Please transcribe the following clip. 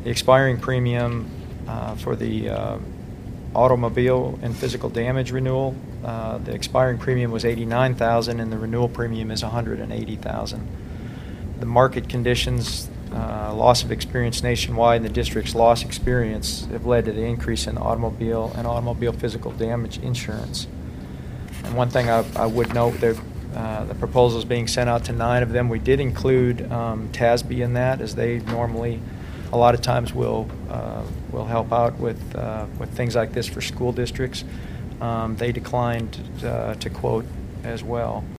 The expiring premium for the automobile and physical damage renewal, the expiring premium was $89,000 and the renewal premium is $180,000. The market conditions, loss of experience nationwide, and the district's loss experience have led to the increase in automobile and automobile physical damage insurance. And one thing I would note, that the proposal is being sent out to 9 of them. We did include TASB in that, as they normally, a lot of times, will help out with things like this for school districts. They declined to quote as well.